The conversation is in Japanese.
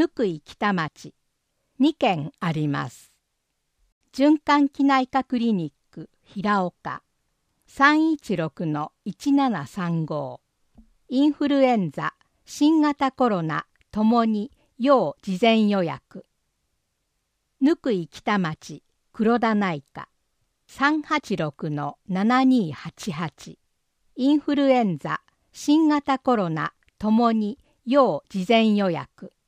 貫井北町2軒あります。循環器内科クリニック平岡 316-1735 インフルエンザ、新型コロナともに要事前予約。貫井北町黒田内科 386-7288 インフルエンザ、新型コロナともに要事前予約。